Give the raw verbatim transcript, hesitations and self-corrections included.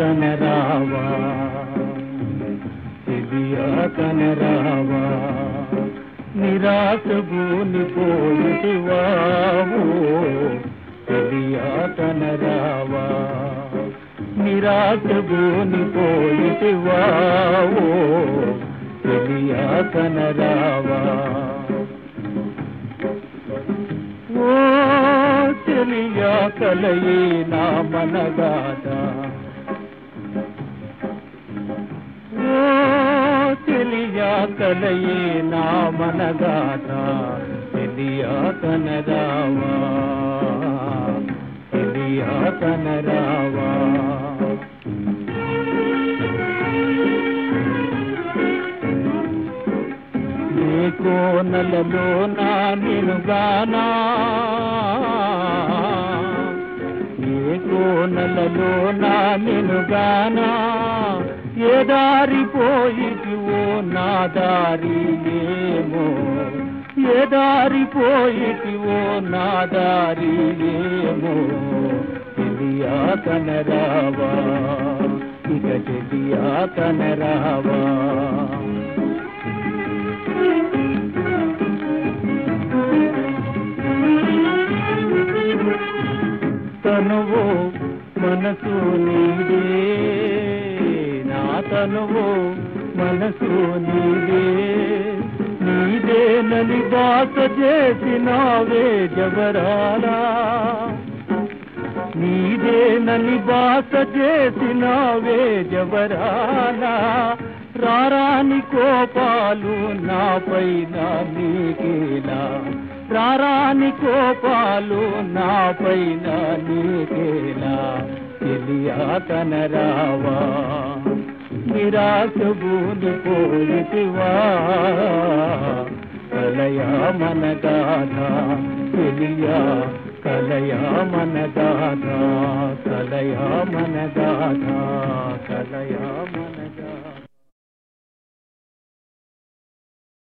కనరావా చెలియా కనరావా నిరాశ భూని పోయిటివావో చెలియా కనరావా నిరాశ భూని పోయిటివావో చెలియా కనరావా ఓ చెలియా కలయే నా మనగాథ ఓ చెలియా కలయే నా మనగాథ చెలియా కనరావా చెలియా కనరావా ఏ కోనలలో నా నినుగానా ఏ కోనలలో నా నినుగానా ఏ దారి పోయిటివో నా దారి ఏమో ఏ దారి పోయిటివో నా దారి ఏమో చెలియా కనరావా ఇక చెలియా కనరావా తనువు మనసు నీదే నా తనువు మనసు నీదే నీదేనని బాస చేసినావే జబరాలా నీదేనని బాస చేసినావే జబరాలా రారాని కోపాలు నాపైన నీకేలా రారాని కోపాలు నాపైన నీకేలా చెలియా కనరావా నిరాశ భూని పోయిటివా కలయా మన గాథ చెలియా కలయా మన గాథ కలయా మన గాథ కలయా మన